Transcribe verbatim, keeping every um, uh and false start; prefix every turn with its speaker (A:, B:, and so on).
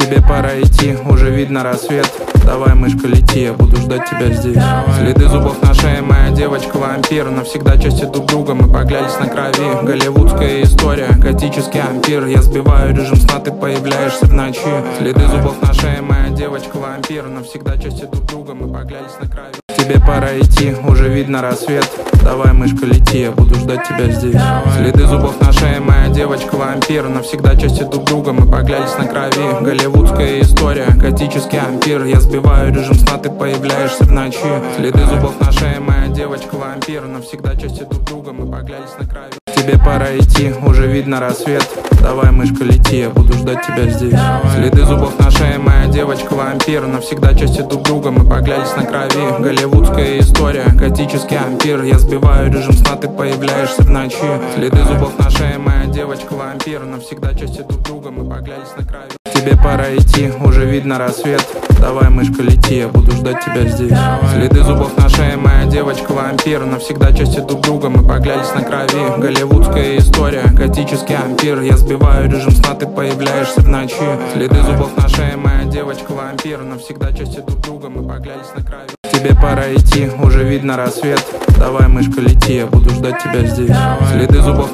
A: Тебе пора идти, уже видно рассвет. Давай, мышка, лети, я буду ждать тебя здесь. Следы зубов на шее, моя девочка-вампир. Навсегда части друг друга, мы поглялись на крови. Голливудская история, готический ампир. Я сбиваю режим сна, ты появляешься в ночи. Следы зубов на шее, моя девочка-вампир. Навсегда части друг друга, мы поглялись на крови. Тебе пора идти, уже видно рассвет. Давай, мышка, лети, я буду ждать тебя здесь. Следы зубов на шее, моя девочка-вампир. Навсегда части друг друга, мы поглялись на крови. Голливудская история, готический ампир. Я сбиваю режим сна, ты появляешься в ночи. Следы зубов на шее, моя девочка-вампир. Навсегда части друг друга, мы поглялись на крови. Тебе пора идти, уже видно рассвет. Давай, мышка, лети, я буду ждать тебя здесь. Следы зубов на шее, моя девочка-вампир. Навсегда части друг друга, мы поглялись на крови. Голливудская история, готический ампир. Я сбиваю режим сна, ты появляешься в ночи. Следы зубов на шее, моя девочка-вампир. Навсегда части друг друга, мы поглялись на крови. Тебе пора идти, уже видно рассвет. Давай, мышка, лети, я буду ждать тебя здесь. Следы зубов на шее, моя девочка-вампир. Навсегда части друг друга, мы поглялись на крови. Голливудская история, готический ампир. Я сбиваю режим сна, ты появляешься в ночи. Следы зубов на шее, моя девочка-вампир. Навсегда части друг друга, мы поглялись на крови. Тебе пора идти, уже видно рассвет. Давай, мышка, лети, я буду ждать тебя здесь. Следы зубов